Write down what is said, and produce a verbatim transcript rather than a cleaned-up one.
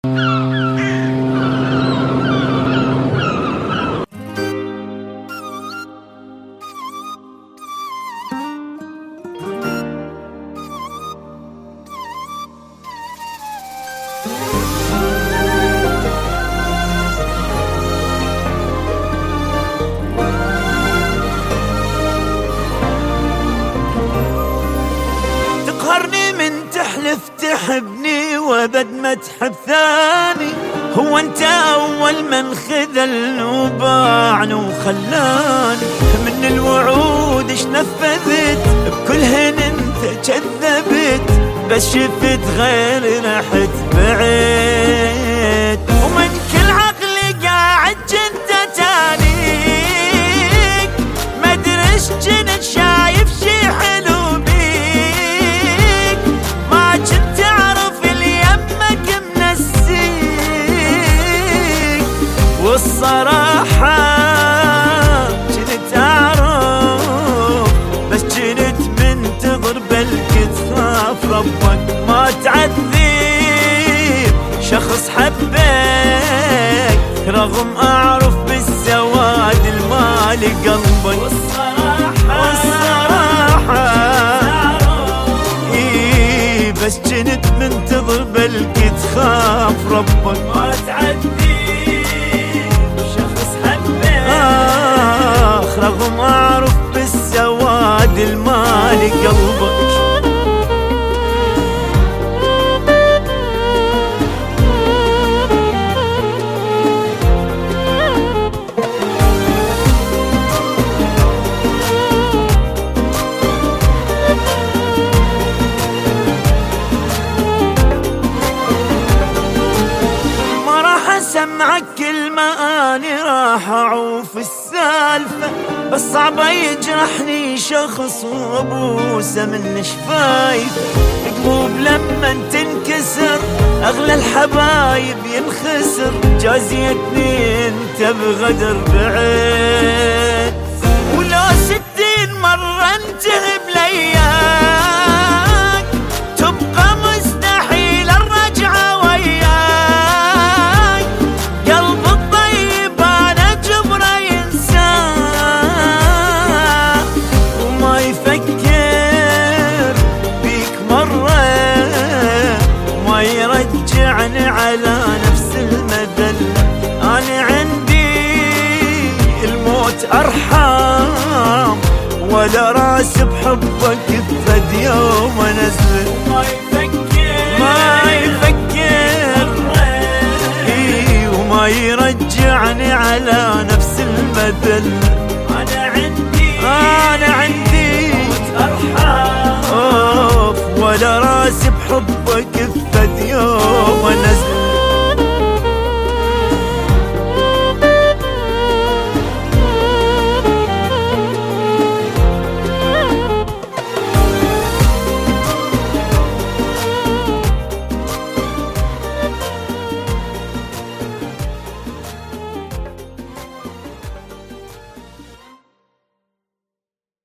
تقهرني من تحلف تحبني وبد ما تحب ثاني. هو انت اول من خذلني وباعني وخلاني. من الوعود اش نفذت بكلهن انت كذبت. بس شفت غير رحت بعيد. ومن كل عقلي قاعد جنت تانيك. ما ادري اش جنت شايف شي حلو بيك. ما كنت اعرف اليمك منسيك. والصراحة كنت اعرف بس كنت منتظر بلكي تخاف ربك ما تعذب شخص حبك. رغم اعرف بالسواد المالي قلبك. والصراحة والصراحة إيه بس كنت منتظر بلكي تخاف ربك ما تعذب شخص حبك. آخ رغم اعرف بالسواد المالي قلبك. سمعك كلمة اني راح اعوف السالفة. بس صعبة يجرحني شخص وابوسه من شفايف. قلوب لما تنكسر اغلى الحبايب ينخسر. جازيتني انت بغدر بعيد. ولو ستين مرة انتهي بلياك تبقى مستحيل الرجعة وياك. يرجعني على نفس المذلة. أنا عندي الموت أرحم ولا راس بحبك بفد يوم أنزل. ما يفكر ما يفكر إيه وما يرجعني على نفس المذلة. أنا عندي أنا عندي الموت أرحم ولا راس بحبك